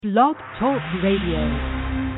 Blog Talk Radio.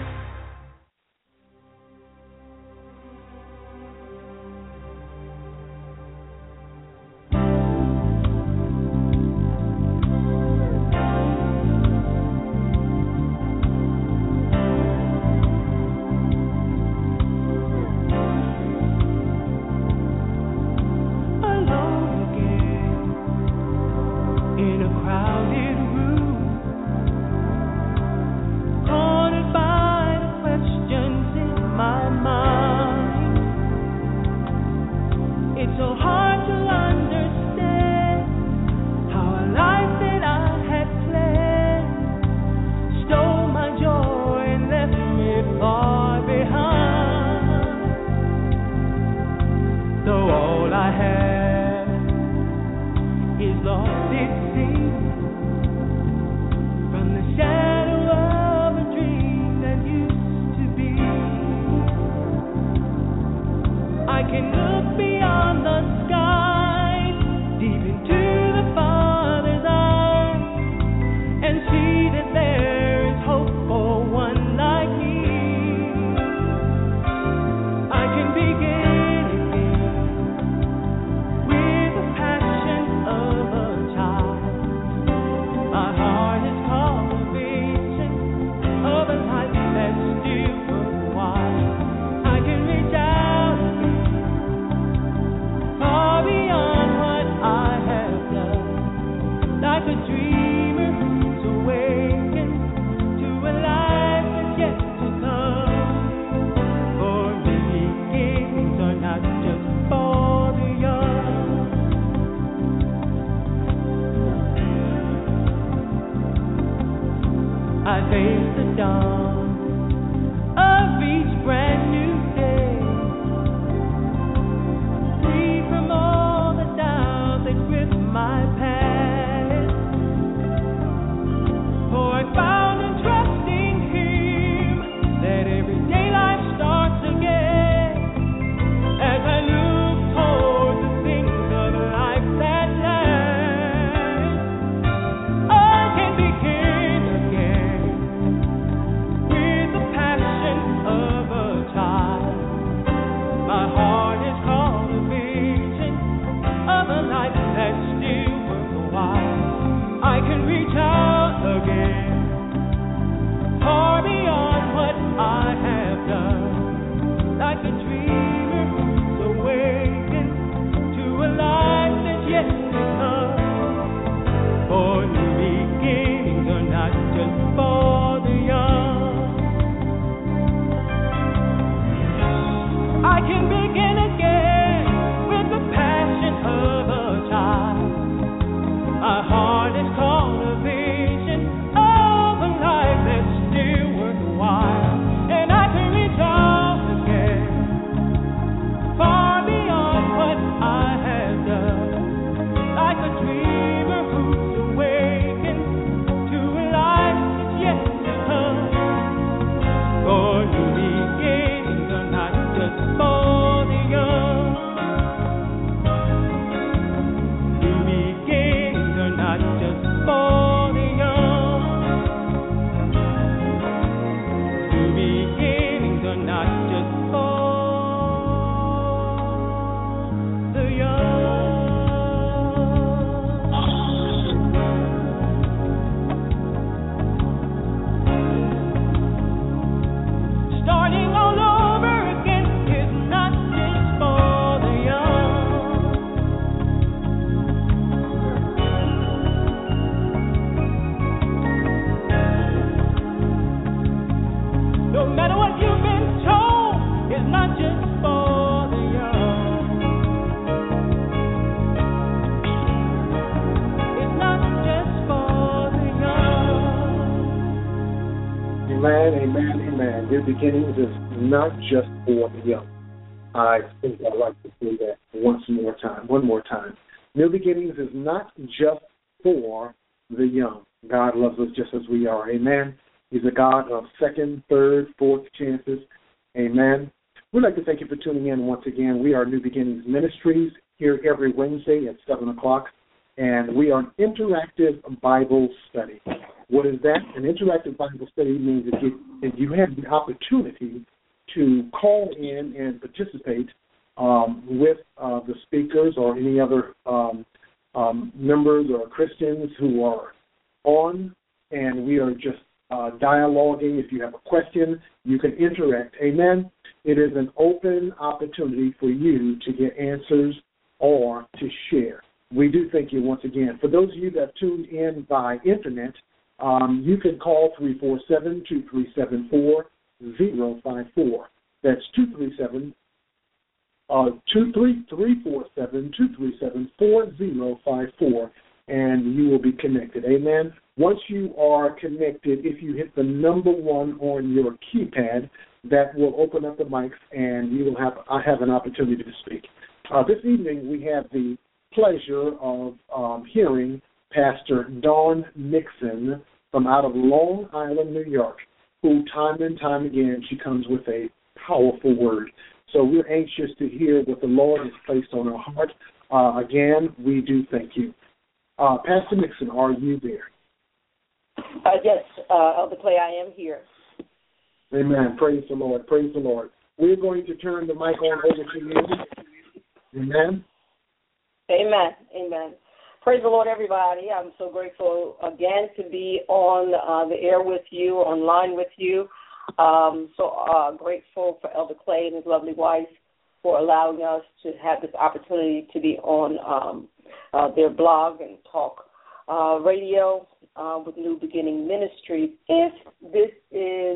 New beginnings is not just for the young. I think I'd like to say that one more time. New beginnings is not just for the young. God loves us just as we are. Amen. He's a God of second, third, fourth chances. Amen. We'd like to thank you for tuning in once again. We are New Beginnings Ministries here every Wednesday at 7 o'clock, and we are an interactive Bible study. What is that? An interactive Bible study means that you have the opportunity to call in and participate with the speakers or any other members or Christians who are on, and we are just dialoguing. If you have a question, you can interact. Amen? It is an open opportunity for you to get answers or to share. We do thank you once again. For those of you that have tuned in by internet, you can call 347-237-4054. That's 347-4054, and you will be connected. Amen. Once you are connected, if you hit the number 1 on your keypad, that will open up the mics, and I have an opportunity to speak. This evening, we have the pleasure of hearing Pastor Dawn Nixon from out of Long Island, New York, who time and time again she comes with a powerful word. So we're anxious to hear what the Lord has placed on our heart. Again, we do thank you. Pastor Nixon, are you there? Yes, Elder Clay, I am here. Amen. Praise the Lord. Praise the Lord. We're going to turn the mic on over to you. Amen. Amen. Amen. Praise the Lord, everybody. I'm so grateful again to be on the air with you, online with you. Grateful for Elder Clay and his lovely wife for allowing us to have this opportunity to be on their blog and talk radio with New Beginning Ministry. If this is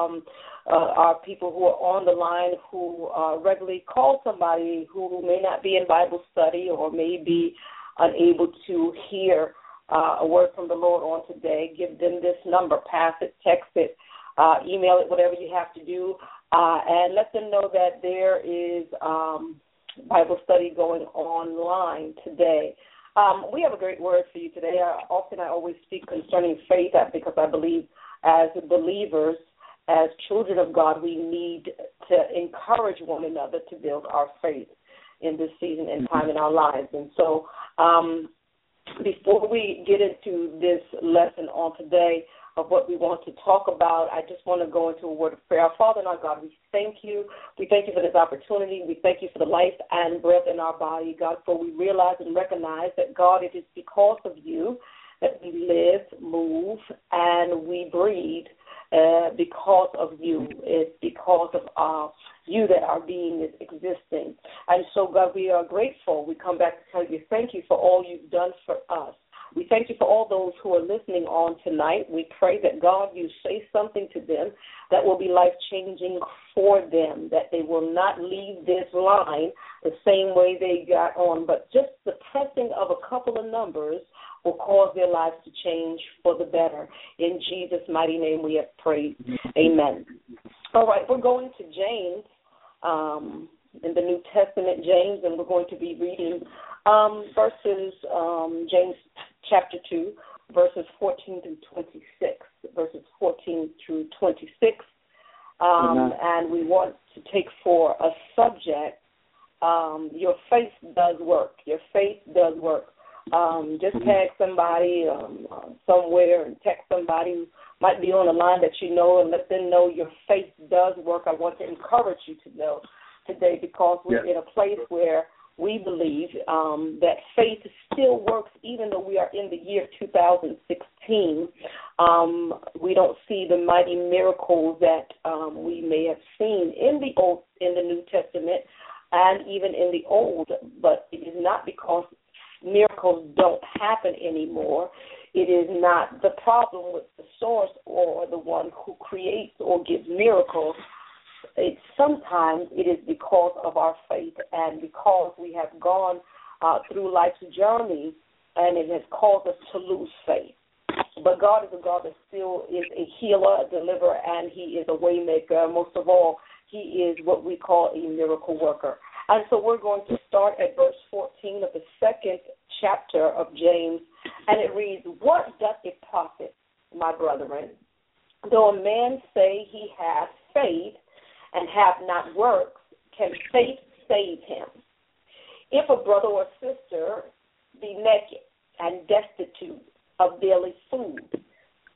our people who are on the line who regularly call somebody who may not be in Bible study or may be unable to hear a word from the Lord on today, give them this number, pass it, text it, email it, whatever you have to do, and let them know that there is Bible study going online today. We have a great word for you today. I always speak concerning faith because I believe as believers, as children of God, we need to encourage one another to build our faith in this season and time in our lives. And so before we get into this lesson on today of what we want to talk about, I just want to go into a word of prayer. Our Father and our God, we thank you. We thank you for this opportunity. We thank you for the life and breath in our body, God, for we realize and recognize that, God, it is because of you that we live, move, and we breathe. Because of you. It's because of you that our being is existing. And so, God, we are grateful. We come back to tell you thank you for all you've done for us. We thank you for all those who are listening on tonight. We pray that, God, you say something to them that will be life-changing for them, that they will not leave this line the same way they got on, but just the pressing of a couple of numbers will cause their lives to change for the better. In Jesus' mighty name we have prayed. Amen. All right, we're going to James in the New Testament, James, and we're going to be reading verses, James chapter 2, verses 14 through 26, verses 14 through 26. And we want to take for a subject, your faith does work. Your faith does work. Just tag somebody somewhere and text somebody who might be on the line that you know and let them know your faith does work. I want to encourage you to know today because we're in a place where we believe that faith still works even though we are in the year 2016. We don't see the mighty miracles that we may have seen in the New Testament and even in the Old, but it is not because miracles don't happen anymore. It is not the problem with the source or the one who creates or gives miracles. Sometimes it is because of our faith and because we have gone through life's journey and it has caused us to lose faith. But God is a God that still is a healer, a deliverer, and he is a way maker. Most of all, he is what we call a miracle worker. And so we're going to start at verse 14 of the second chapter of James, and it reads, "What doth it profit, my brethren, though a man say he hath faith and have not works, can faith save him? If a brother or sister be naked and destitute of daily food,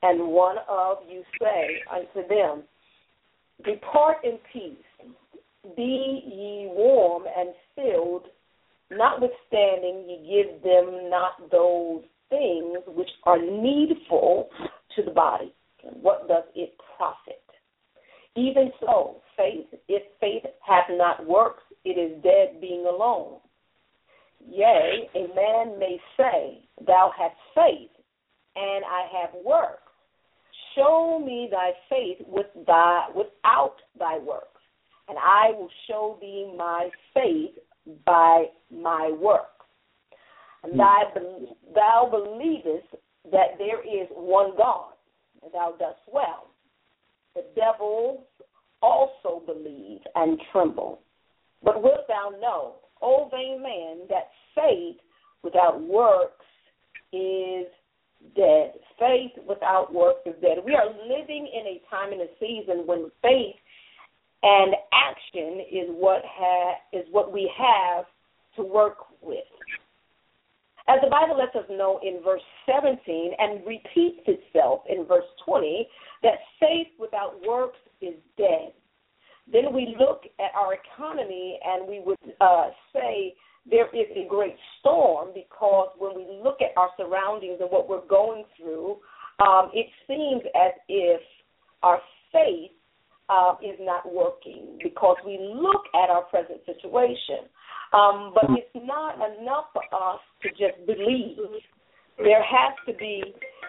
and one of you say unto them, Depart in peace, be ye warm and filled, notwithstanding ye give them not those things which are needful to the body. What does it profit? Even so, faith, if faith hath not works, it is dead being alone. Yea, a man may say, Thou hast faith, and I have works. Show me thy faith without thy works, and I will show thee my faith by my works. And thou believest that there is one God, and thou dost well. The devils also believe and tremble. But wilt thou know, O vain man, that faith without works is dead. Faith without works is dead. We are living in a time and a season when faith and action is what we have to work with. As the Bible lets us know in verse 17 and repeats itself in verse 20, that faith without works is dead. Then we look at our economy and we would say there is a great storm, because when we look at our surroundings and what we're going through, it seems as if our faith is not working, because we look at our present situation. But it's not enough for us to just believe. There has to be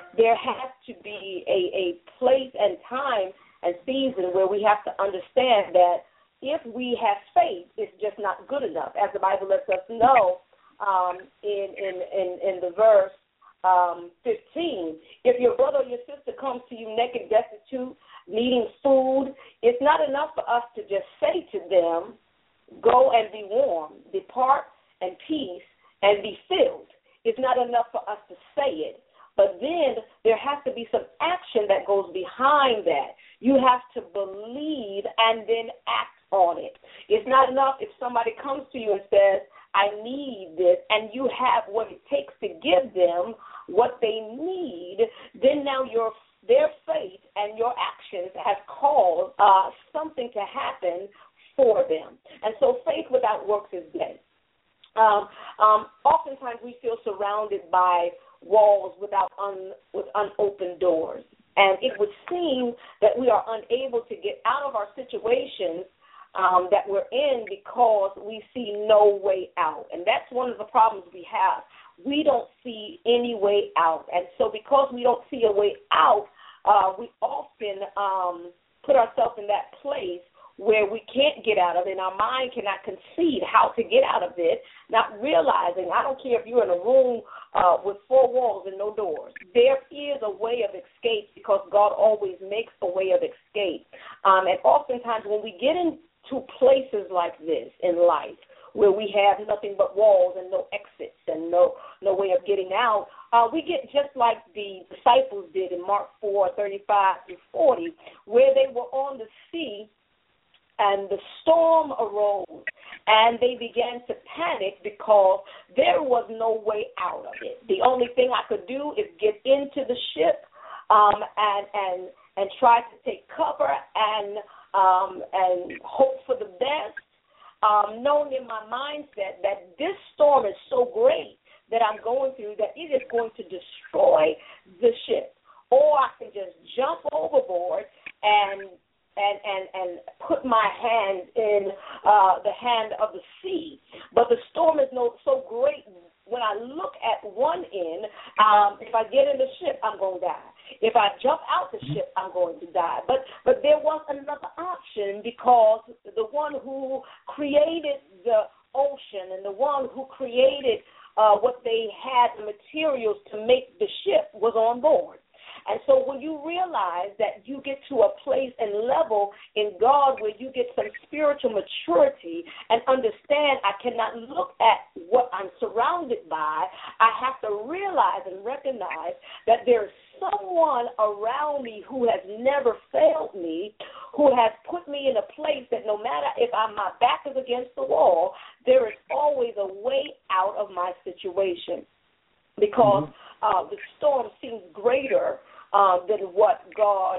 a place and time and season where we have to understand that if we have faith, it's just not good enough. As the Bible lets us know in the verse 15, if your brother or your sister comes to you naked, destitute, needing food, it's not enough for us to just say to them, Go and be warm, depart in peace, and be filled. It's not enough for us to say it. But then there has to be some action that goes behind that. You have to believe and then act on it. It's not enough if somebody comes to you and says, I need this, and you have what it takes to give them what they need, then now their faith and your actions have caused something to happen for them. And so faith without works is dead. Oftentimes we feel surrounded by walls with unopened doors. And it would seem that we are unable to get out of our situations that we're in because we see no way out. And that's one of the problems we have. We don't see any way out. And so because we don't see a way out, we often put ourselves in that place where we can't get out of it, and our mind cannot conceive how to get out of it, not realizing, I don't care if you're in a room with four walls and no doors. There is a way of escape because God always makes a way of escape. And oftentimes when we get into places like this in life, where we have nothing but walls and no exits and no way of getting out, we get just like the disciples did in Mark 4:35-40, where they were on the sea, and the storm arose, and they began to panic because there was no way out of it. The only thing I could do is get into the ship and try to take cover and hope for the best, knowing in my mindset that this storm is so great that I'm going through that it is going to destroy the ship. Or I can just jump overboard and put my hand in the hand of the sea. But the storm is so great. When I look at one end, if I get in the ship, I'm going to die. If I jump out the ship, I'm going to die. But there was another option, because the one who created the ocean and the one who created what they had, the materials to make the ship, was on board. And so when you realize that you get to a place and level in God where you get some spiritual maturity and understand I cannot look at what I'm surrounded by, I have to realize and recognize that there's someone around me who has never failed me, who has put me in a place that no matter if my back is against the wall, there is always a way out of my situation, because the storm seems greater than what God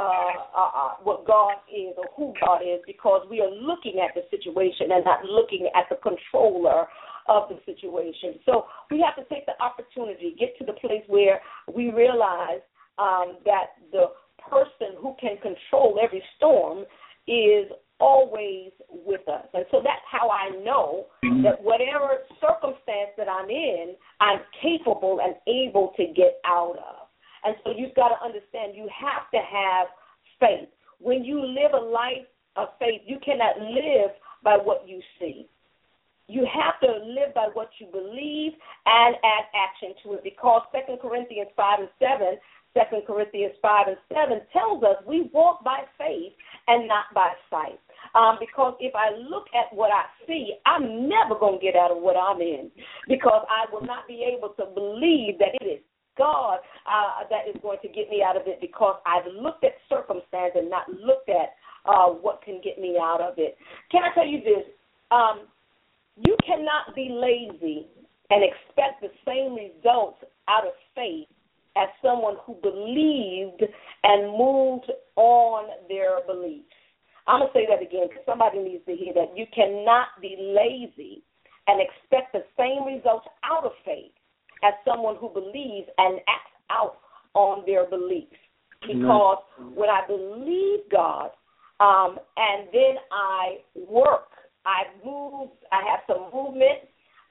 is or who God is, because we are looking at the situation and not looking at the controller of the situation. So we have to take the opportunity, get to the place where we realize that the person who can control every storm is always with us. And so that's how I know that whatever circumstance that I'm in, I'm capable and able to get out of. And so you've got to understand, you have to have faith. When you live a life of faith, you cannot live by what you see. You have to live by what you believe and add action to it, because 2 Corinthians 5 and 7 tells us we walk by faith and not by sight. Because if I look at what I see, I'm never going to get out of what I'm in, because I will not be able to believe that it is God that is going to get me out of it, because I've looked at circumstance and not looked at what can get me out of it. Can I tell you this? You cannot be lazy and expect the same results out of faith as someone who believed and moved on their beliefs. I'm going to say that again because somebody needs to hear that. You cannot be lazy and expect the same results out of faith as someone who believes and acts out on their beliefs. Because when I believe God and then I work, I move, I have some movement,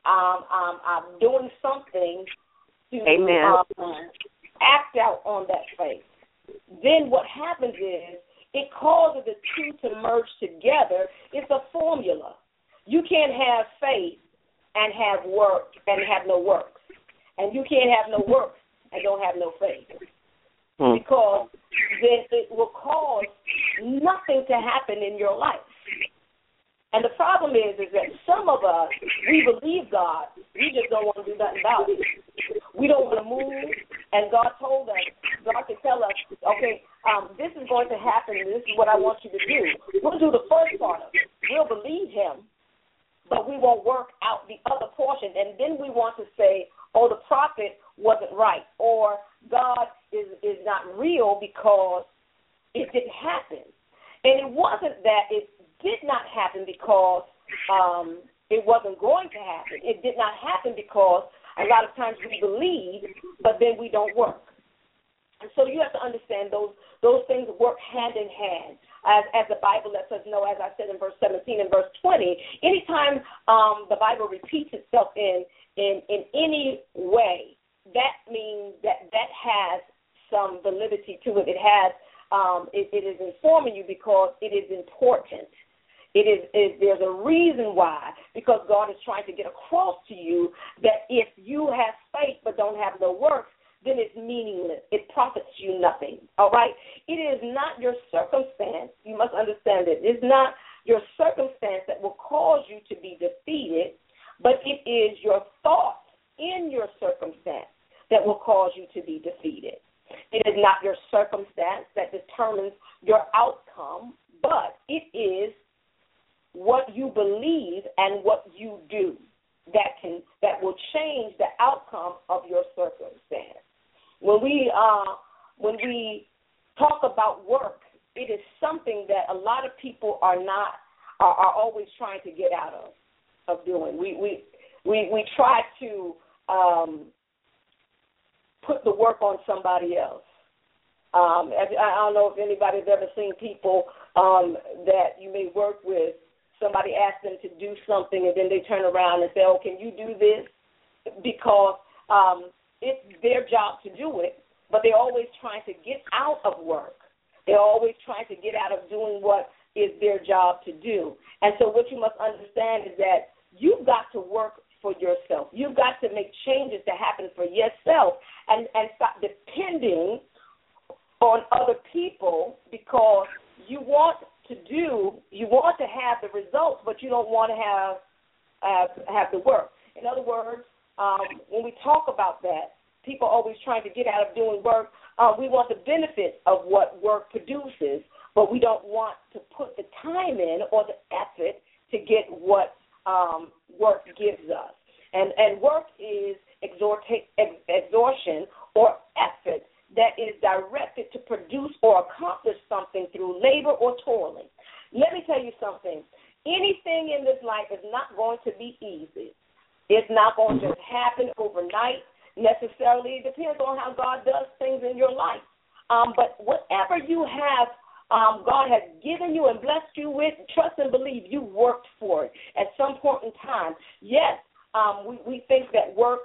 I'm doing something to act out on that faith. Then what happens is it causes the two to merge together. It's a formula. You can't have faith and have work and have no works. And you can't have no works and don't have no faith. Because then it will cause nothing to happen in your life. And the problem is that some of us, we believe God, we just don't want to do nothing about it. We don't want to move, and God told us, God can tell us, okay, this is going to happen, and this is what I want you to do. We'll do the first part of it. We'll believe him, but we won't work out the other portion. And then we want to say, oh, the prophet wasn't right, or God is not real because it didn't happen. And it wasn't that it did not happen because it wasn't going to happen. It did not happen because a lot of times we believe, but then we don't work. And so you have to understand those things work hand in hand. As the Bible lets us know, as I said in verse 17 and verse 20, anytime the Bible repeats itself in any way, that means that has some validity to it. It has it is informing you because it is important. There's a reason why, because God is trying to get across to you that if you have faith but don't have no works, then it's meaningless. It profits you nothing, all right? It is not your circumstance. You must understand it. It's not your circumstance that will cause you to be defeated, but it is your thoughts in your circumstance that will cause you to be defeated. It is not your circumstance that determines your outcome, but it is what you believe and what you do that will change the outcome of your circumstance. When we talk about work, it is something that a lot of people are always trying to get out of doing. We try to put the work on somebody else. I don't know if anybody's ever seen people that you may work with. Somebody asks them to do something, and then they turn around and say, oh, can you do this? Because it's their job to do it, but they're always trying to get out of work. They're always trying to get out of doing what is their job to do. And so what you must understand is that you've got to work for yourself. You've got to make changes to happen for yourself and stop depending on other people, because you want to have the results, but you don't want to have the work. In other words, when we talk about that, people are always trying to get out of doing work. We want the benefit of what work produces, but we don't want to put the time in or the effort to get what work gives us. And work is exhaustion or effort that is directed to produce or accomplish something through labor or toiling. Let me tell you something. Anything in this life is not going to be easy. It's not going to just happen overnight necessarily. It depends on how God does things in your life. But whatever you have, God has given you and blessed you with, trust and believe you worked for it at some point in time. Yes, we think that work,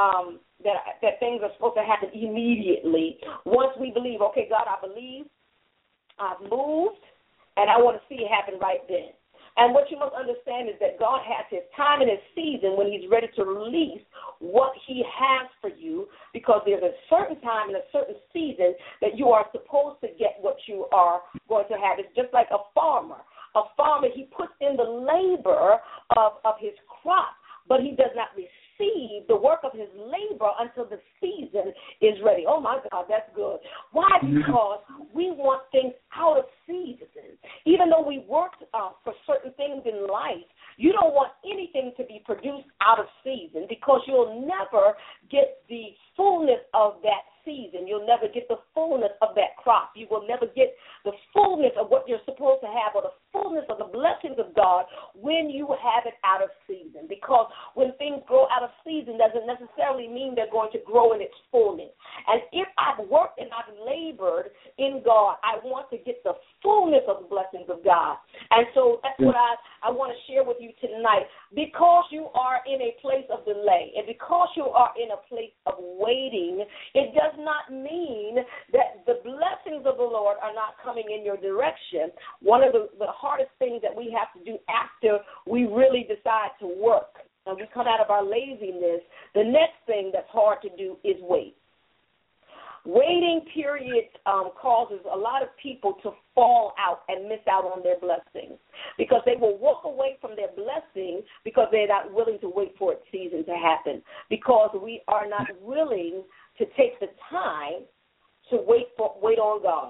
that things are supposed to happen immediately. Once we believe, okay, God, I believe, I've moved, and I want to see it happen right then. And what you must understand is that God has his time and his season when he's ready to release what he has for you, because there's a certain time and a certain season that you are supposed to get what you are going to have. It's just like a farmer. A farmer, he puts in the labor of his crop, but he does not receive the work of his labor until the season is ready. Oh, my God, that's good. Why? Because we want things out of season. Even though we worked for certain things in life, you don't want anything to be produced out of season, because you'll never get the fullness of that season. You'll never get the fullness of that crop. You will never get the fullness of what you're supposed to have, or the fullness of the blessings of God when you have it out of season. Because when things grow out of season doesn't necessarily mean they're going to grow in its fullness. And if I've worked and I've labored in God, I want to get the fullness of the blessings of God. And so that's what I want to share with you tonight. Because you are in a place of delay, and because you are in a place of waiting, it does not mean that the blessings of the Lord are not coming in your direction. One of the hardest things that we have to do after we really decide to work and we come out of our laziness, the next thing that's hard to do is wait. Waiting period causes a lot of people to fall out and miss out on their blessings, because they will walk away from their blessing because they're not willing to wait for its season to happen, because we are not willing to take the time to wait on God.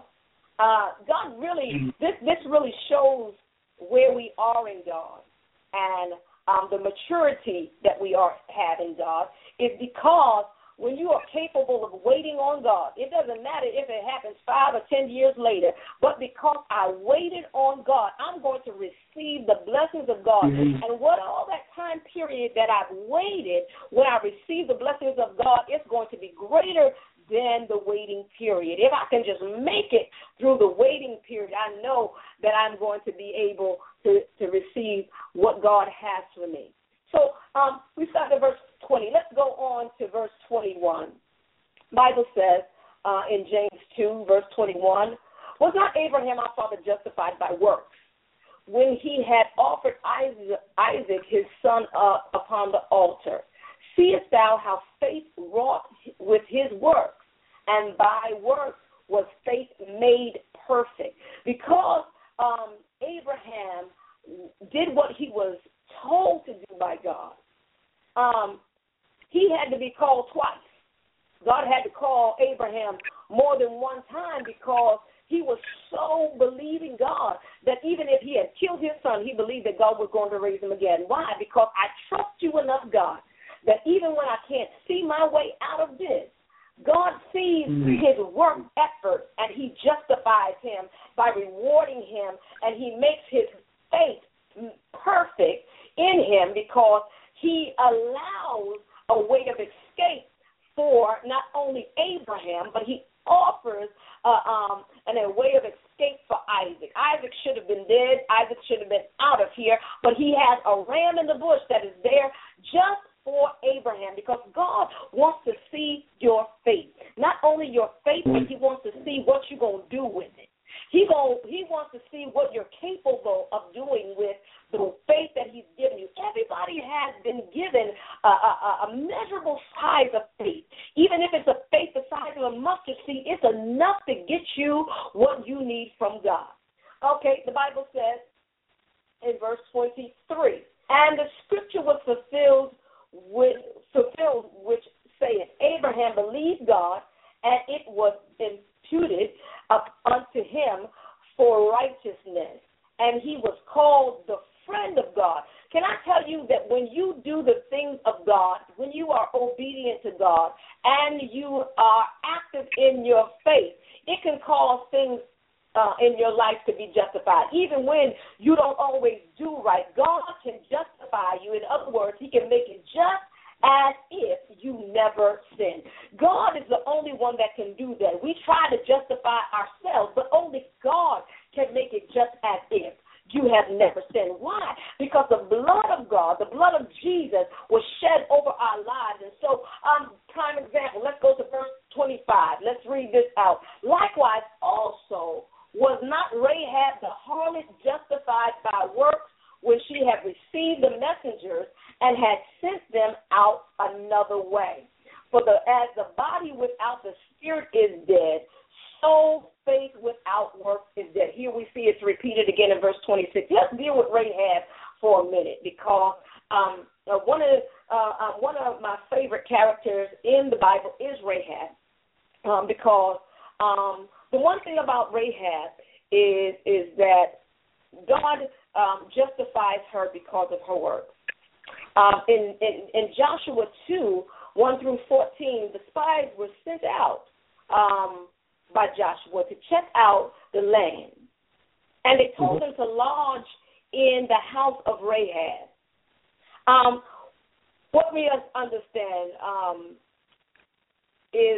God really, this really shows where we are in God, and the maturity that we have in God is because when you are capable of waiting on God, it doesn't matter if it happens 5 or 10 years later, but because I waited on God, I'm going to receive the blessings of God. And what all that time period that I've waited, when I receive the blessings of God, it's going to be greater than the waiting period. If I can just make it through the waiting period, I know that I'm going to be able to receive what God has for me. So we start at verse 20. Let's go on to verse 21. The Bible says in James 2, verse 21, was not Abraham our father justified by works when he had offered Isaac his son upon the altar? Seest thou how faith wrought with his works, and by works was faith made perfect? Because Abraham did what he was told to do by God, he had to be called twice. God had to call Abraham more than one time, because he was so believing God that even if he had killed his son, he believed that God was going to raise him again. Why? Because I trust you enough, God, that even when I can't see my way out of this, God sees his work effort, and he justifies him by rewarding him, and he makes his faith perfect in him, because he allows a way of escape for not only Abraham, but he offers a way of escape for Isaac. Isaac should have been dead. Isaac should have been out of here, but he has a ram in the bush that is there just for Abraham, because God wants to see your faith. Not only your faith, but he wants to see what you're going to do with it. He wants to see what you're capable of doing with the faith that he's given you. Everybody has been given a measurable size of faith. Even if it's a faith the size of a mustard seed, it's enough to get you what you need from God. Okay, the Bible says in verse 23, and the scripture was fulfilled which saith, Abraham believed God, and it was imputed unto him for righteousness, and he was called the friend of God. Can I tell you that when you do the things of God, when you are obedient to God, and you are active in your faith, it can cause things in your life to be justified. Even when you don't always do right, God can justify you. In other words, he can make it just as if you never sinned. God is the only one that can do that. We try to justify ourselves, but only God can make it just as if you have never sinned. Why? Because the blood of God, the blood of Jesus was shed over our lives. And so, prime example, let's go to verse 25. Let's read this out. Likewise, also, was not Rahab the harlot justified by works when she had received the messengers and had sent them out another way? For as the body without the spirit is dead, so faith without works is dead. Here we see it's repeated again in verse 26. Let's deal with Rahab for a minute, because one of my favorite characters in the Bible is Rahab, because the one thing about Rahab is that God justifies her because of her works. In Joshua 2, 1 through 14, the spies were sent out by Joshua to check out the land. And they told them to lodge in the house of Rahab. What we understand is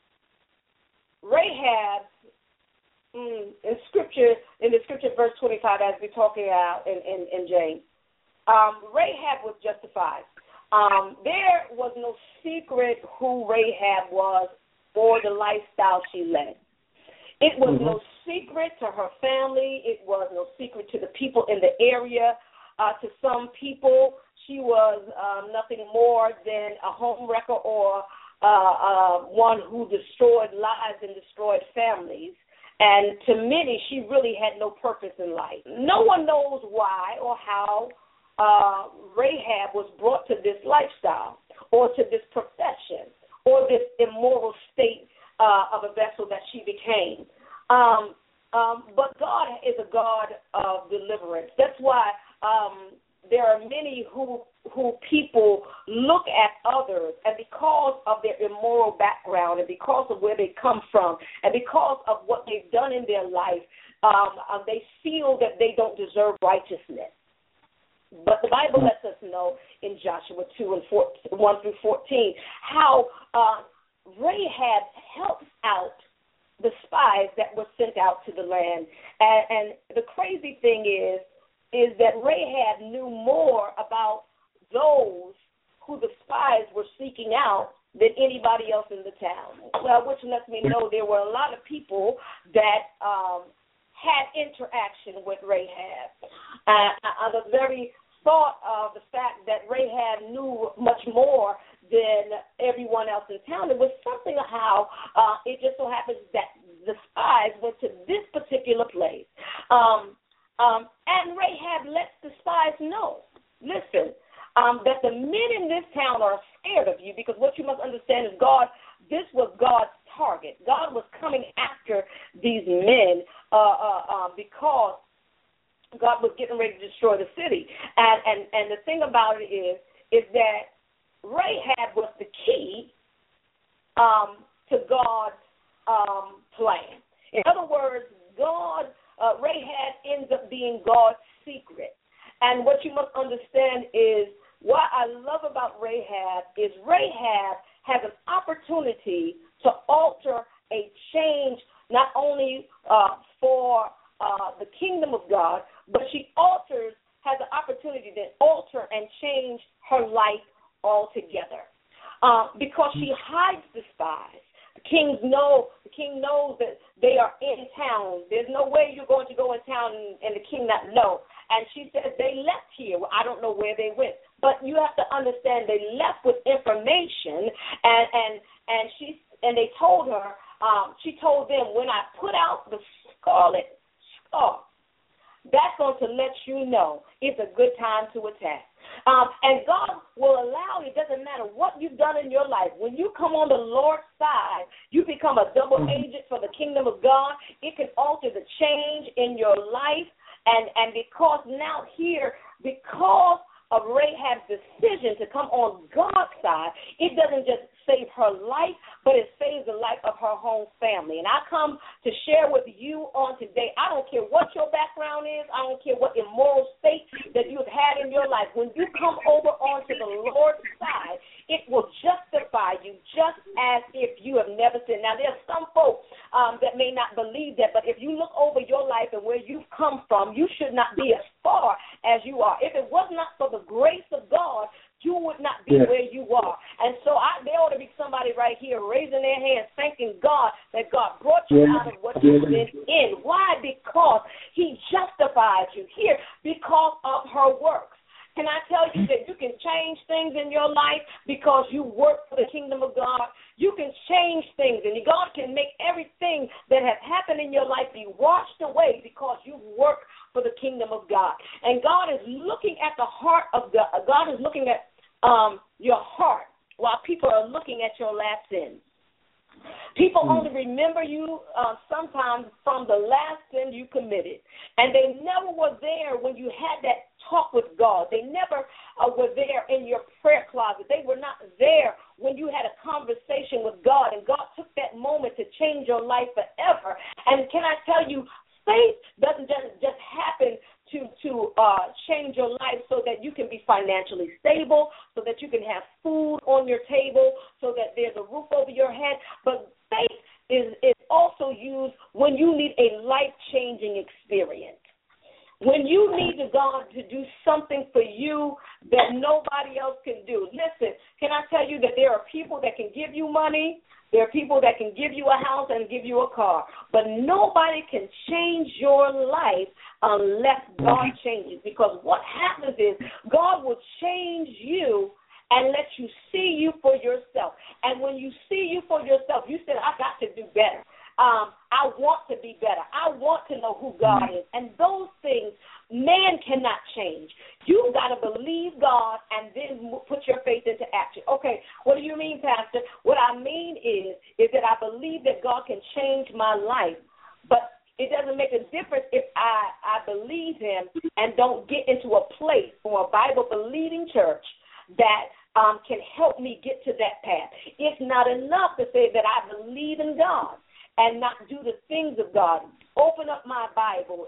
Rahab, in the scripture, verse 25, as we're talking about in James, Rahab was justified. There was no secret who Rahab was or the lifestyle she led. It was no secret to her family. It was no secret to the people in the area. To some people, she was nothing more than a home wrecker or one who destroyed lives and destroyed families. And to many, she really had no purpose in life. No one knows why or how Rahab was brought to this lifestyle or to this profession or this immoral state of a vessel that she became. But God is a God of deliverance. That's why there are many who people look at others, and because of their immoral background and because of where they come from and because of what they've done in their life, they feel that they don't deserve righteousness. But the Bible lets us know in Joshua 2 and 1 through 14 how Rahab helps out the spies that were sent out to the land. And the crazy thing is that Rahab knew more about those who the spies were seeking out than anybody else in the town. Well, which lets me know there were a lot of people that had interaction with Rahab. The very thought of the fact that Rahab knew much more than everyone else in town, it was something of how it just so happens that the spies went to this particular place. And Rahab lets the spies know, listen, that the men in this town are scared of you, because what you must understand is this was God's target. God was coming after these men because God was getting ready to destroy the city. And the thing about it is that Rahab was the key to God's plan. In other words, Rahab ends up being God's secret. And what you must understand is what I love about Rahab is Rahab has an opportunity to alter a change not only for the kingdom of God, but she has an opportunity to alter and change her life altogether. Because she hides the spies. The king knows that they are in town. There's no way you're going to go in town and the king not know. And she says they left here. Well, I don't know where they went. But you have to understand they left with information, and they told her, she told them, when I put out the scarlet scarf, that's going to let you know it's a good time to attack. And God will allow you, it doesn't matter what you've done in your life. When you come on the Lord's side, you become a double agent for the kingdom of God. It can alter the change in your life. And because now here, because of Rahab's decision to come on God's side, it doesn't just save her life, but it saves the life of her whole family. And I come to share with you on today, I don't care what your background is, I don't care what immoral state that you've had in your life. When you come over onto the Lord's side, it will justify you just as if you have never sinned. Now, there's some folks that may not believe that, but if you look over your life and where you've come from, you should not be as far as you are. If it was not for the grace of God, you would not be where you are. And so there ought to be somebody right here raising their hands, thanking God that God brought you out of what you've been in. Why? Because he justified you here because of her works. Can I tell you that you can change things in your life because you work for the kingdom of God? You can change things, and God can make everything that has happened in your life be washed away because you work for the kingdom of God. And God is looking at the heart of God is looking at your heart while people are looking at your last sin. People only remember you sometimes from the last sin you committed. And they never were there when you had that talk with God. They never were there in your prayer closet. They were not there when you had a conversation with God and God took that moment to change your life forever. And can I tell you, faith doesn't just happen to change your life so that you can be financially stable, so that you can have food on your table, so that there's a roof over your head. But faith is also used when you need a life-changing experience. When you need God to do something for you that nobody else can do. Listen, can I tell you that there are people that can give you money, there are people that can give you a house and give you a car, but nobody can change your life unless God changes. Because what happens is God will change you and let you see you for yourself. And when you see you for yourself, you said, I got to do better. I want to be better. I want to know who God is. And those things man cannot change. You've got to believe God and then put your faith into action. Okay, what do you mean, Pastor? What I mean is that I believe that God can change my life, but it doesn't make a difference if I believe him and don't get into a place or a Bible-believing church that can help me get to that path. It's not enough to say that I believe in God and not do the things of God. Open up my Bible,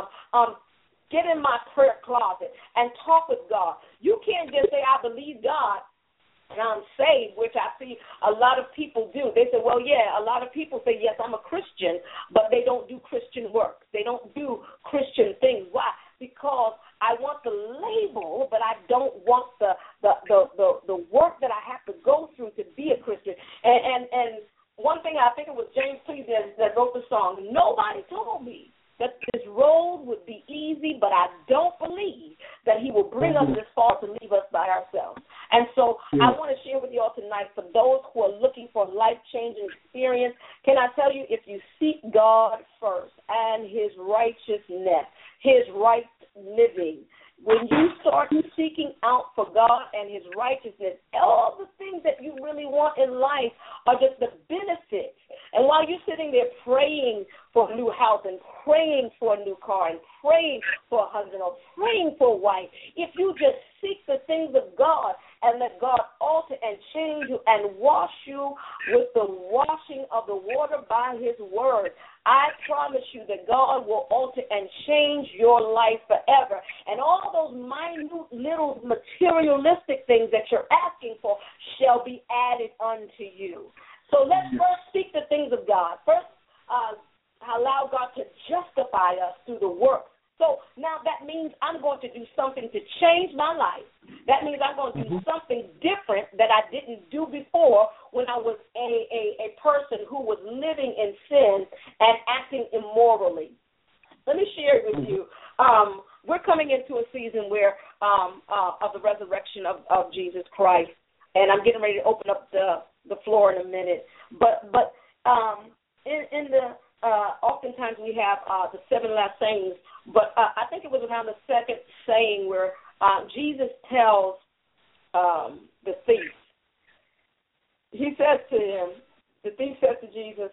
get in my prayer closet, and talk with God. You can't just say, I believe God, and I'm saved, which I see a lot of people do. They say, well, yeah, a lot of people say, yes, I'm a Christian, but they don't do Christian work. They don't do Christian things. Why? Because I want the label, but I don't want the work that I have to go through to be a Christian. And one thing, I think it was James Cleveland that wrote the song, nobody told me that this road would be easy, but I don't believe that he will bring us this far to leave us by ourselves. And so I want to share with you all tonight, for those who are looking for a life-changing experience, can I tell you, if you seek God first and his righteousness, his right living, when you start seeking out for God and his righteousness, all the things that you really want in life are just the benefits. And while you're sitting there praying for a new house and praying for a new car and praying for a husband or praying for a wife, if you just seek the things of God and let God alter and change you and wash you with the washing of the water by his word, I promise you that God will alter and change your life forever. And all those minute little materialistic things that you're asking for shall be added unto you. So let's first seek the things of God. First, allow God to justify us through the work. So now that means I'm going to do something to change my life. That means I'm going to do something different that I didn't do before when I was a person who was living in sin and acting immorally. Let me share with you. We're coming into a season where of the resurrection of Jesus Christ, and I'm getting ready to open up the floor in a minute. But in the oftentimes we have the 7 last sayings, but I think it was around the second saying where Jesus tells the thief. He says to him, the thief says to Jesus,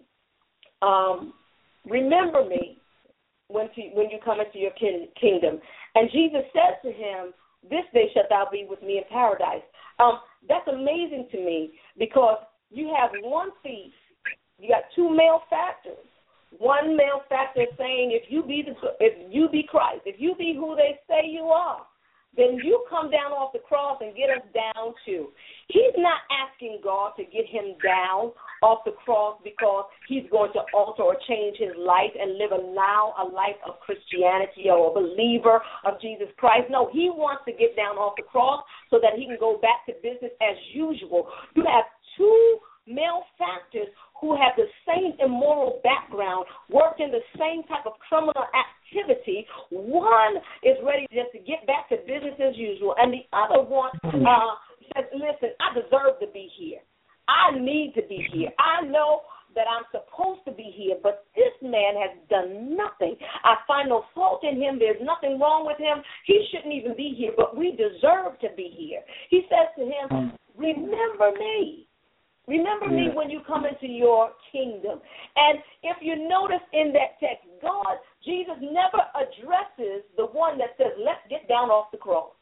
remember me when you come into your kingdom. And Jesus says to him, this day shalt thou be with me in paradise. That's amazing to me because you have one thief, you got two malefactors. One malefactor saying, if you be Christ, if you be who they say you are, then you come down off the cross and get us down too. He's not asking God to get him down off the cross because he's going to alter or change his life and live a life of Christianity or a believer of Jesus Christ. No, he wants to get down off the cross so that he can go back to business as usual. You have two malefactors who have the same immoral background, worked in the same type of criminal activity. One is ready just to get back to business as usual, and the other one says, listen, I deserve to be here. I need to be here. I know that I'm supposed to be here, but this man has done nothing. I find no fault in him. There's nothing wrong with him. He shouldn't even be here, but we deserve to be here. He says to him, remember me. Remember me when you come into your kingdom. And if you notice in that text, Jesus never addresses the one that says, let's get down off the cross.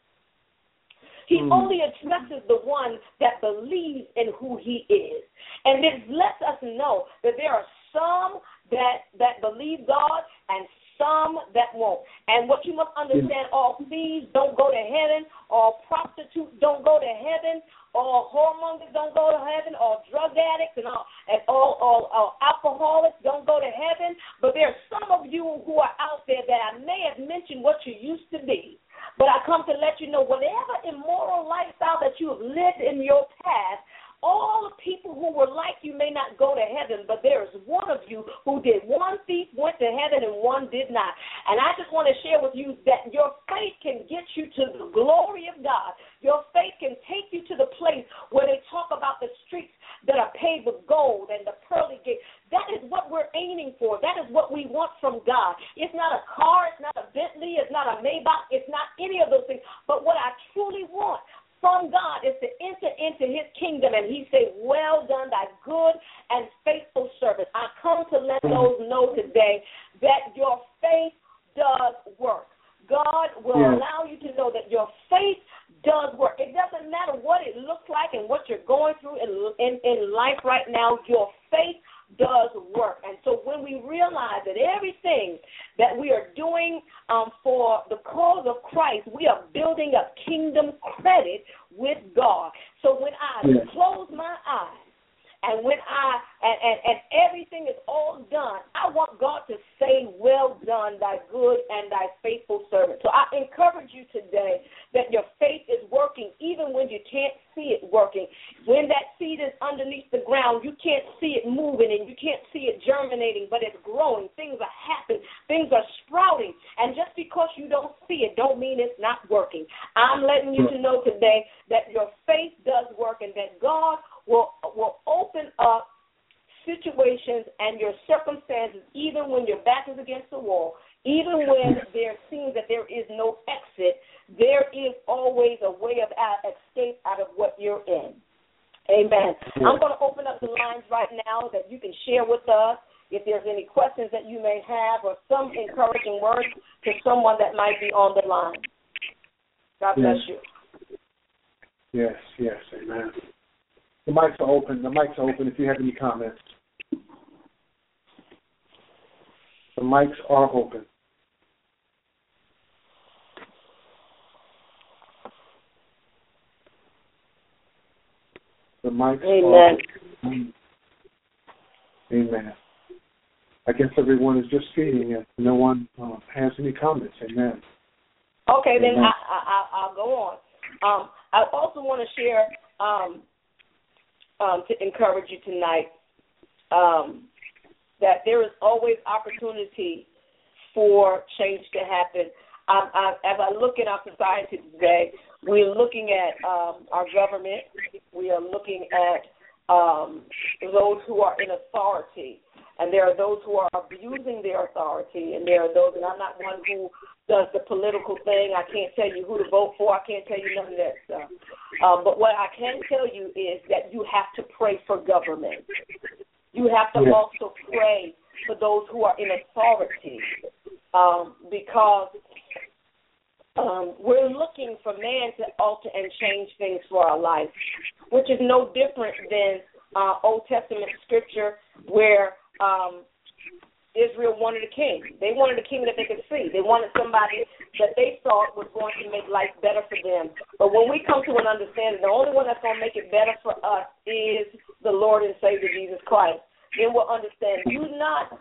He only addresses the one that believes in who he is. And it lets us know that there are some that believe God and some that won't. And what you must understand, all thieves don't go to heaven, all prostitutes don't go to heaven, all whoremongers don't go to heaven, all drug addicts and all alcoholics don't go to heaven. But there are some of you who are out there that I may have mentioned what you used to be. But I come to let you know, whatever immoral lifestyle that you have lived in your past, all the people who were like you may not go to heaven, but there is one of you who did. One thief went to heaven and one did not. And I just want to share with you that your faith can get you to the glory of God. Your faith can take you to the place where they talk about the streets that are paved with gold and the pearly gate. That is what we're aiming for. That is what we want from God. It's not a car. It's not a Bentley. It's not a Maybach. It's not any of those things. But what I truly want from God is to enter into his kingdom, and he say, well done, thy good and faithful servant. I come to let those know today that your faith does work. God will allow you to know that your faith does work. It doesn't matter what it looks like and what you're going through in life right now, your faith does work. And so when we realize that everything that we are doing for the cause of Christ, we are building up kingdom credit with God. So when I close my eyes and when and everything is all done, I want God to say, well done, thy good and thy faithful servant. So I encourage you today that your faith is working even when you can't see it working. When that seed is underneath the ground, you can't see it moving and you can't see it germinating, but it's growing. Things are happening. Things are sprouting. And just because you don't see it don't mean it's not working. I'm letting you to know today that your faith does work and that God will open up situations and your circumstances even when your back is against the wall, even when there seems that there is no exit, there is always a way of escape out of what you're in. Amen. I'm going to open up the lines right now that you can share with us if there's any questions that you may have or some encouraging words to someone that might be on the line. God bless you. Yes, amen. The mics are open. If you have any comments. The mics are open. The mics are open. Amen. I guess everyone is just feeding it. No one has any comments. Amen. Okay, amen. Then I'll go on. I also want to share to encourage you tonight that there is always opportunity for change to happen. As I look at our society today, we're looking at our government. We are looking at those who are in authority, and there are those who are abusing their authority, and there are those, and I'm not one who does the political thing. I can't tell you who to vote for. I can't tell you none of that stuff. But what I can tell you is that you have to pray for government. You have to also pray for those who are in authority because we're looking for man to alter and change things for our life, which is no different than Old Testament scripture where Israel wanted a king. They wanted a king that they could see. They wanted somebody that they thought was going to make life better for them. But when we come to an understanding, the only one that's going to make it better for us is the Lord and Savior Jesus Christ. Then we'll understand. Do not,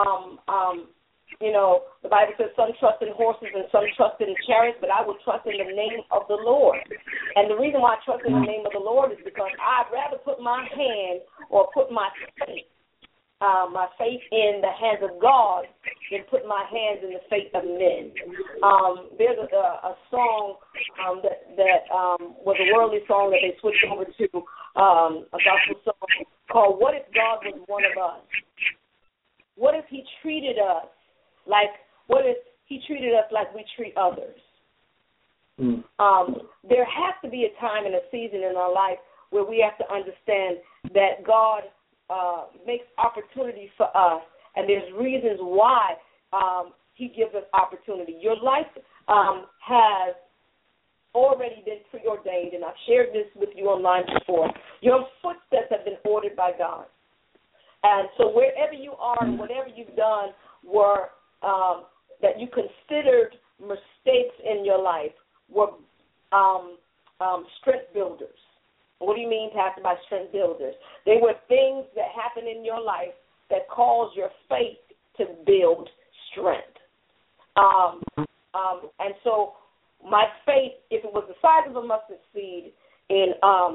the Bible says some trust in horses and some trust in chariots, but I will trust in the name of the Lord. And the reason why I trust in the name of the Lord is because I'd rather put my hand or put my faith in the hands of God than put my hands in the faith of men. There's a song that was a worldly song that they switched over to a gospel song called "What If God Was One of Us?" What if He treated us like? What if He treated us like we treat others? There has to be a time and a season in our life where we have to understand that God makes opportunity for us, and there's reasons why He gives us opportunity. Your life has already been preordained, and I've shared this with you online before. Your footsteps have been ordered by God. And so wherever you are and whatever you've done were that you considered mistakes in your life were strength builders. What do you mean, Pastor, by strength builders? They were things that happened in your life that caused your faith to build strength. And so my faith, if it was the size of a mustard seed in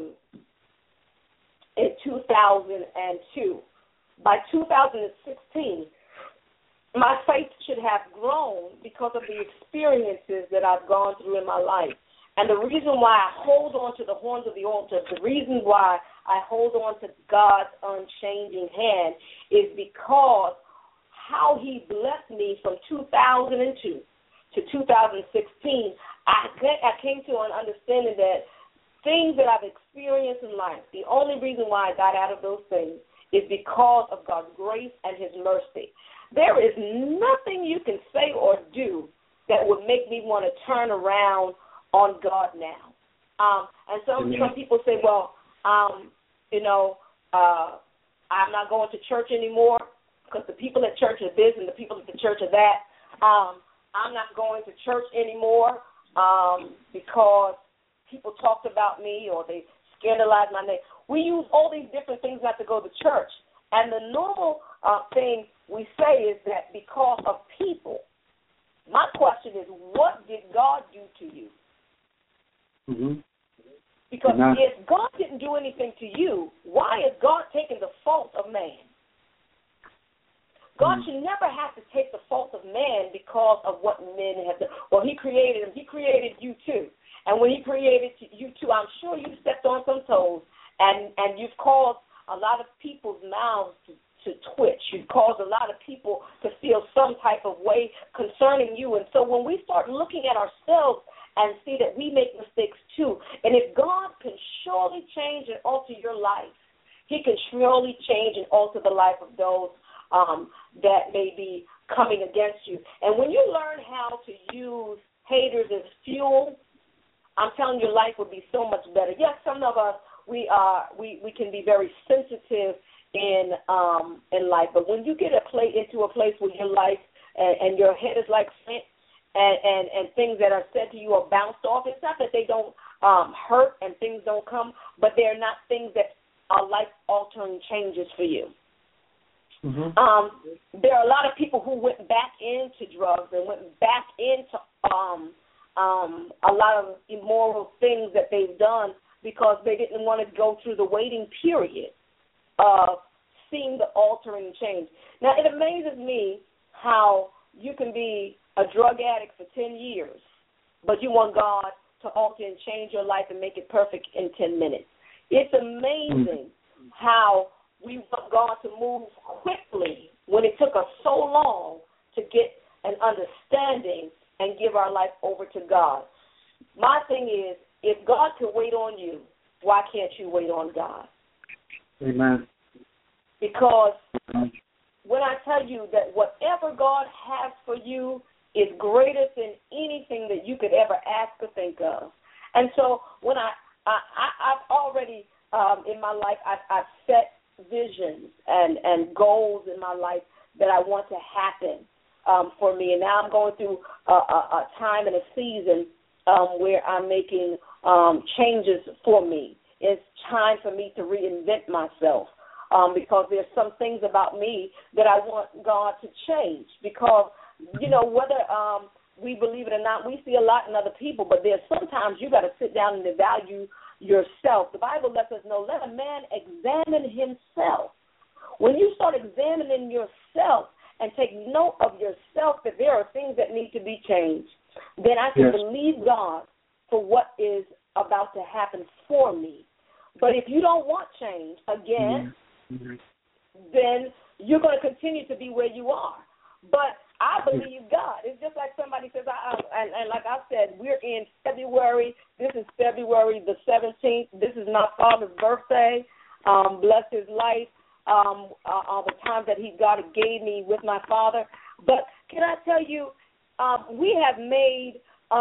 2002, by 2016, my faith should have grown because of the experiences that I've gone through in my life. And the reason why I hold on to the horns of the altar, the reason why I hold on to God's unchanging hand is because how He blessed me from 2002 to 2016, I came to an understanding that things that I've experienced in life, the only reason why I got out of those things is because of God's grace and His mercy. There is nothing you can say or do that would make me want to turn around on God now. And some people say, well, I'm not going to church anymore because the people at church are this and the people at the church are that. I'm not going to church anymore because people talked about me or they scandalized my name. We use all these different things not to go to church. And the normal thing we say is that because of people. My question is, what did God do to you? Because if God didn't do anything to you, why is God taking the fault of man? God should never have to take the fault of man because of what men have done. Well, He created him. He created you too. And when He created you too, I'm sure you stepped on some toes and you've caused a lot of people's mouths to twitch. You've caused a lot of people to feel some type of way concerning you. And so when we start looking at ourselves and see that we make mistakes too, and if God can surely change and alter your life, He can surely change and alter the life of those that may be coming against you. And when you learn how to use haters as fuel, I'm telling you, life would be so much better. Yes, some of us we can be very sensitive in life, but when you get into a place where your life and your head is like flint, and things that are said to you are bounced off, it's not that they don't hurt and things don't come, but they're not things that are life-altering changes for you. There are a lot of people who went back into drugs and went back into a lot of immoral things that they've done because they didn't want to go through the waiting period of seeing the altering change. Now, it amazes me how you can be a drug addict for 10 years, but you want God to alter and change your life and make it perfect in 10 minutes. It's amazing how we want God to move quickly when it took us so long to get an understanding and give our life over to God. My thing is, if God can wait on you, why can't you wait on God? Amen. Because when I tell you that whatever God has for you is greater than anything that you could ever ask or think of. And so when I've already, in my life, I've set visions and goals in my life that I want to happen for me. And now I'm going through a time and a season where I'm making changes for me. It's time for me to reinvent myself because there's some things about me that I want God to change because, you know, whether we believe it or not, we see a lot in other people, but there's sometimes you got to sit down and evaluate yourself. The Bible lets us know, let a man examine himself. When you start examining yourself and take note of yourself that there are things that need to be changed, then I can believe God for what is about to happen for me. But if you don't want change, again, then you're going to continue to be where you are. But I believe God. It's just like somebody says, and like I said, we're in February. This is February the 17th. This is my father's birthday. Bless his life. All the times that God gave me with my father. But can I tell you, we have made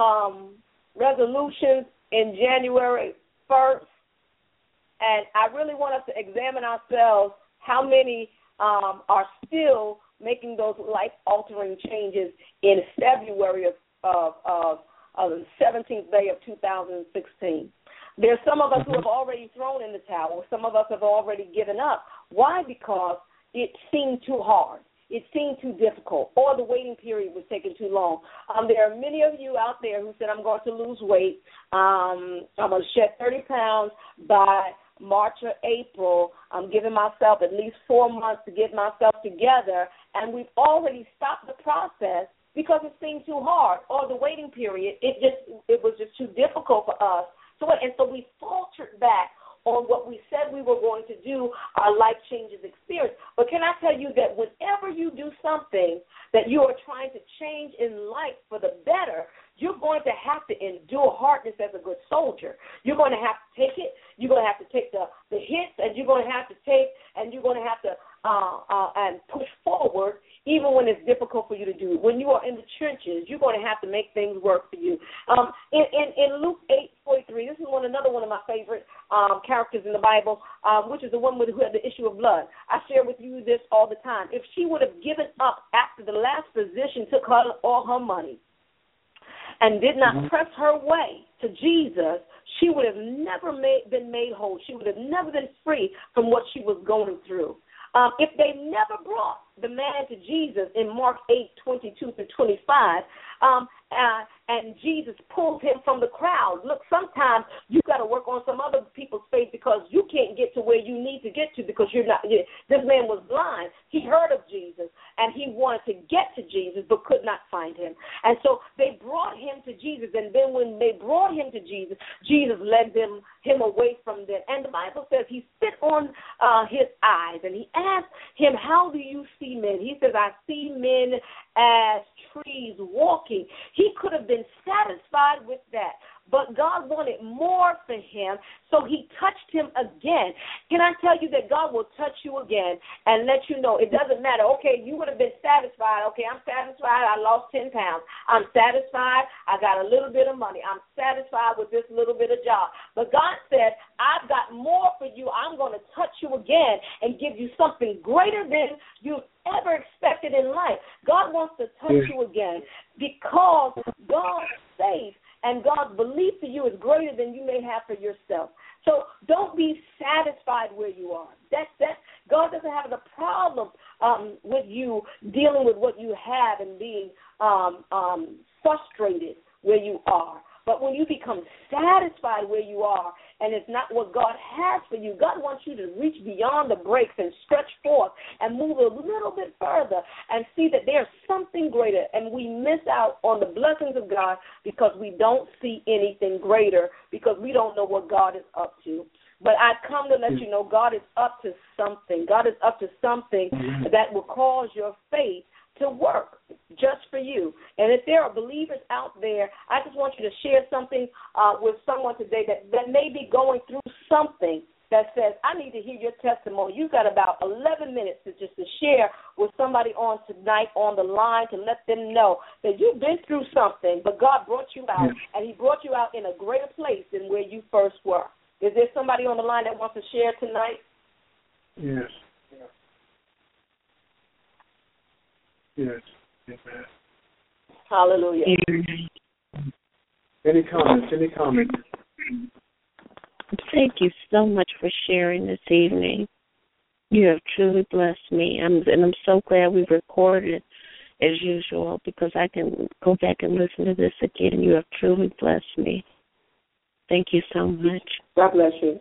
resolutions in January 1st, and I really want us to examine ourselves how many are still making those life-altering changes in February of the 17th day of 2016. There's some of us who have already thrown in the towel. Some of us have already given up. Why? Because it seemed too hard. It seemed too difficult, or the waiting period was taking too long. There are many of you out there who said, I'm going to lose weight. I'm going to shed 30 pounds by March or April. I'm giving myself at least 4 months to get myself together, and we've already stopped the process because it seemed too hard, or the waiting period, it was just too difficult for us. So we faltered back on what we said we were going to do, our life changes experience. But can I tell you that whenever you do something that you are trying to change in life for the better, you're going to have to endure hardness as a good soldier. You're going to have to take it. You're going to have to take the hits, and you're going to have to and push forward even when it's difficult for you to do. When you are in the trenches, you're going to have to make things work for you. In Luke 8:43, this is another one of my favorite characters in the Bible, which is the one who had the issue of blood. I share with you this all the time. If she would have given up after the last physician took all her money and did not press her way to Jesus, she would have never been made whole. She would have never been free from what she was going through. If they never brought the man to Jesus in Mark 8:22-25, and Jesus pulled him from the crowd. Look, sometimes you got to work on some other people's faith because you can't get to where you need to get to because you're not. This man was blind. He heard of Jesus, and he wanted to get to Jesus but could not find him. And so they brought him to Jesus, and then when they brought him to Jesus, Jesus led him away from them. And the Bible says he spit on his eyes, and he asked him, how do you see men? He says, I see men as trees walking. He could have been satisfied with that, but God wanted more for him, so he touched him again. Can I tell you that God will touch you again and let you know it doesn't matter. Okay, you would have been satisfied. Okay, I'm satisfied. I lost 10 pounds. I'm satisfied. I got a little bit of money. I'm satisfied with this little bit of job. But God said, I've got more for you. I'm going to touch you again and give you something greater than you've ever expected in life. God wants to touch you again because God's faith and God's belief for you is greater than you may have for yourself. So don't be satisfied where you are. God doesn't have a problem with you dealing with what you have and being frustrated where you are. But when you become satisfied where you are and it's not what God has for you, God wants you to reach beyond the breaks and stretch forth and move a little bit further and see that there's something greater. And we miss out on the blessings of God because we don't see anything greater because we don't know what God is up to. But I come to let you know God is up to something. God is up to something that will cause your faith to work just for you. And if there are believers out there, I just want you to share something with someone today that may be going through something that says, I need to hear your testimony. You've got about 11 minutes to share with somebody on tonight on the line to let them know that you've been through something, but God brought you out, and he brought you out in a greater place than where you first were. Is there somebody on the line that wants to share tonight? Yes. Yes. Amen. Hallelujah. Any comments? Thank you so much for sharing this evening. You have truly blessed me, and I'm so glad we recorded as usual because I can go back and listen to this again. You have truly blessed me. Thank you so much. God bless you.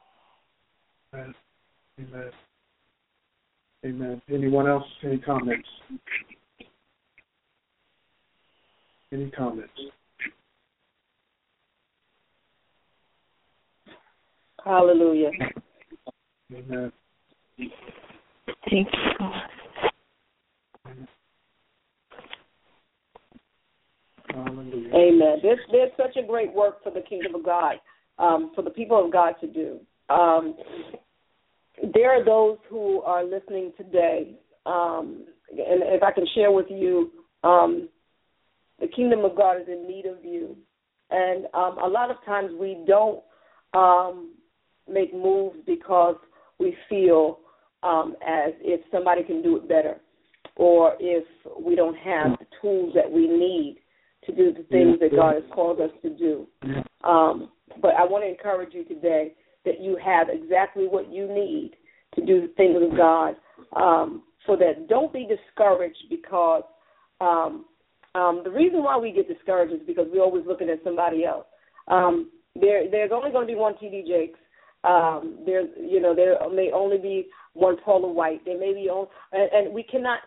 Amen. Amen. Anyone else? Any comments? Any comments? Hallelujah. Amen. Thank you, God. Hallelujah. Amen. There's such a great work for the kingdom of God, for the people of God to do. There are those who are listening today, and if I can share with you, the kingdom of God is in need of you. And a lot of times we don't make moves because we feel as if somebody can do it better, or if we don't have the tools that we need to do the things that God has called us to do. But I want to encourage you today that you have exactly what you need to do the things of God, so that don't be discouraged because the reason why we get discouraged is because we're always looking at somebody else. There's only going to be one T.D. Jakes. There may only be one Paula White. There may be and we cannot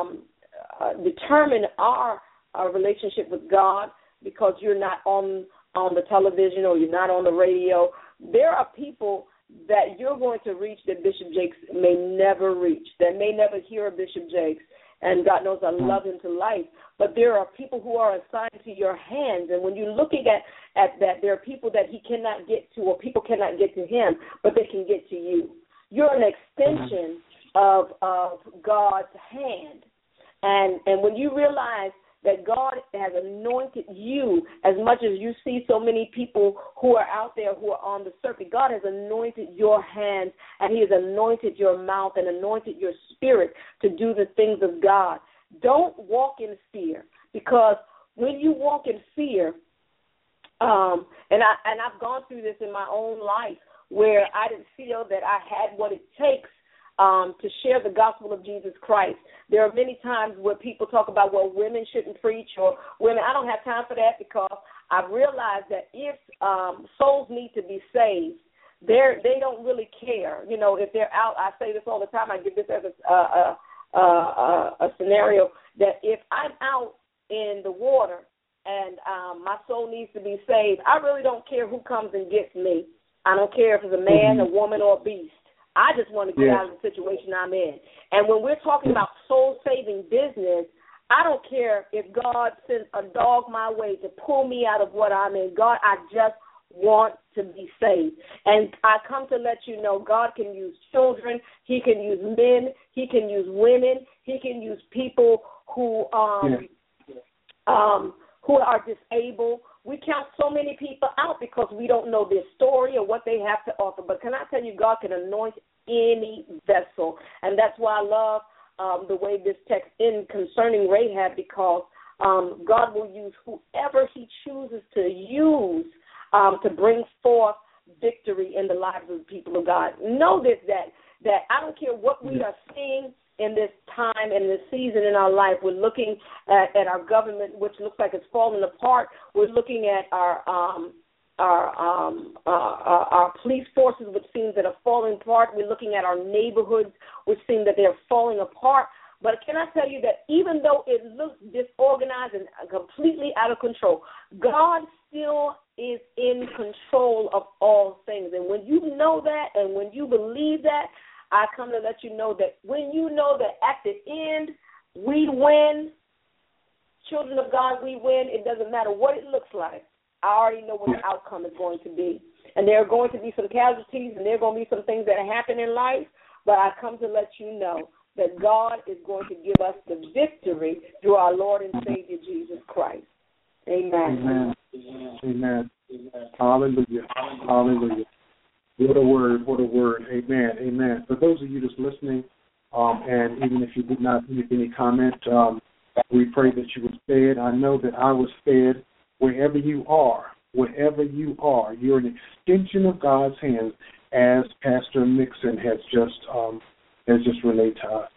determine our relationship with God because you're not on the television or you're not on the radio. There are people that you're going to reach that Bishop Jakes may never reach, that may never hear of Bishop Jakes. And God knows I love him to life. But there are people who are assigned to your hands. And when you're looking at that, there are people that he cannot get to or people cannot get to him, but they can get to you. You're an extension of God's hand. And when you realize that God has anointed you, as much as you see so many people who are out there who are on the circuit, God has anointed your hands and he has anointed your mouth and anointed your spirit to do the things of God. Don't walk in fear, because when you walk in fear, and I've gone through this in my own life where I didn't feel that I had what it takes to share the gospel of Jesus Christ. There are many times where people talk about, well, women shouldn't preach or women. I don't have time for that, because I've realized that if souls need to be saved, they don't really care. You know, if they're out, I say this all the time. I give this as a scenario that if I'm out in the water and my soul needs to be saved, I really don't care who comes and gets me. I don't care if it's a man, a woman, or a beast. I just want to get out of the situation I'm in. And when we're talking about soul-saving business, I don't care if God sends a dog my way to pull me out of what I'm in. God, I just want to be saved. And I come to let you know God can use children. He can use men. He can use women. He can use people who are disabled. We count so many people out because we don't know their story or what they have to offer. But can I tell you, God can anoint any vessel. And that's why I love the way this text ends concerning Rahab, because God will use whoever he chooses to use to bring forth victory in the lives of the people of God. Know this, that I don't care what we are seeing in this time and this season in our life. We're looking at our government, which looks like it's falling apart. We're looking at our police forces, which seems that are falling apart. We're looking at our neighborhoods, which seem that they're falling apart. But can I tell you that even though it looks disorganized and completely out of control, God still is in control of all things. And when you know that and when you believe that, I come to let you know that when you know that at the end we win, children of God, we win, it doesn't matter what it looks like. I already know what the outcome is going to be. And there are going to be some casualties, and there are going to be some things that happen in life, but I come to let you know that God is going to give us the victory through our Lord and Savior, Jesus Christ. Amen. Amen. Amen. Hallelujah. Hallelujah. What a word. What a word. Amen. Amen. For those of you just listening, and even if you did not make any comment, we pray that you were fed. I know that I was fed. Wherever you are, you're an extension of God's hands, as Pastor Mixon has just relayed to us.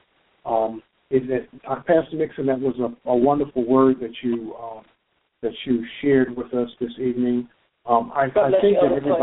Pastor Mixon, that was a wonderful word that you shared with us this evening. I think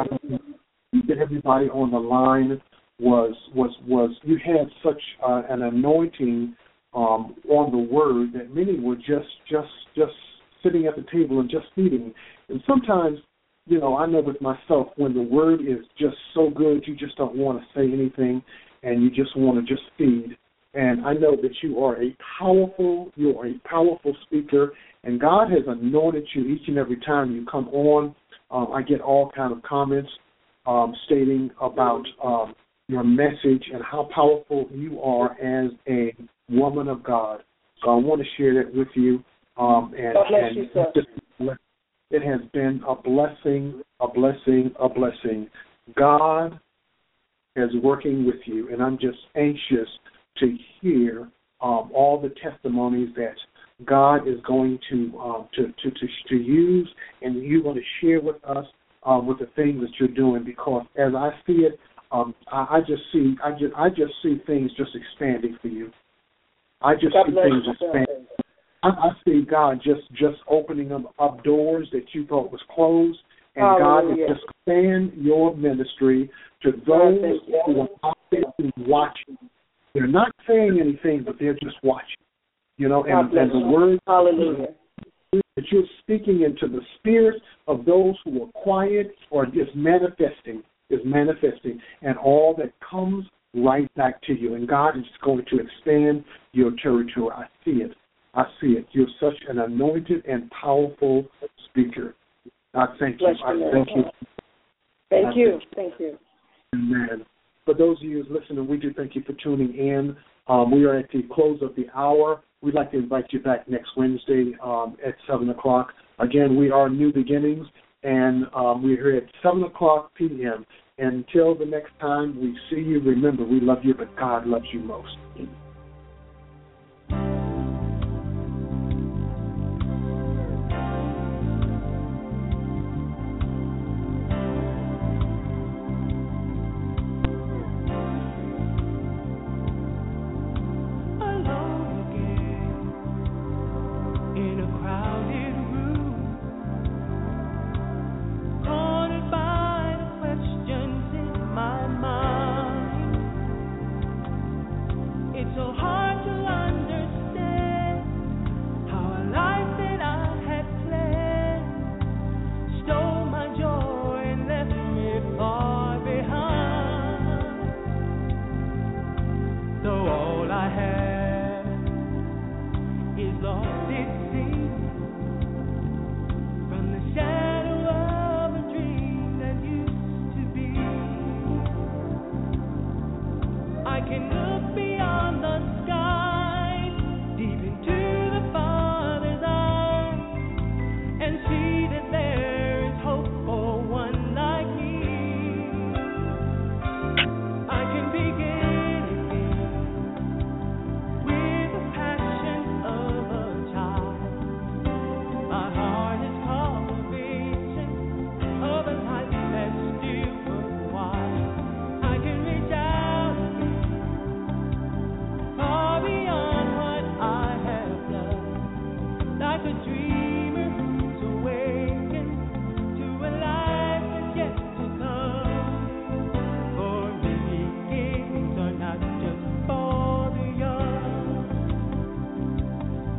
that everybody on the line was you had such an anointing on the word that many were just sitting at the table and just feeding. And sometimes, I know with myself, when the word is just so good, you just don't want to say anything, and you just want to just feed. And I know that you are a powerful speaker, and God has anointed you each and every time you come on. I get all kind of comments stating about your message and how powerful you are as a woman of God. So I want to share that with you. God bless you, sir. It has been a blessing, a blessing, a blessing. God is working with you, and I'm just anxious to hear all the testimonies that God is going to use, and you're going to share with us with the things that you're doing. Because as I see it, I just see things just expanding for you. I just see things expanding. I see God just opening up doors that you thought was closed, and Hallelujah. God is just expand your ministry to those who are out there watching. They're not saying anything, but they're just watching. And the word Hallelujah. that you're speaking into the spirit of those who are quiet or just manifesting, and all that comes right back to you. And God is going to expand your territory. I see it. You're such an anointed and powerful speaker. I thank you. Thank you. Amen. For those of you listening, we do thank you for tuning in. We are at the close of the hour. We'd like to invite you back next Wednesday at 7 o'clock. Again, we are New Beginnings, and we're here at 7 o'clock p.m. Until the next time we see you, remember, we love you, but God loves you most.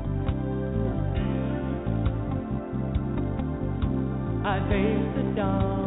I face the dawn.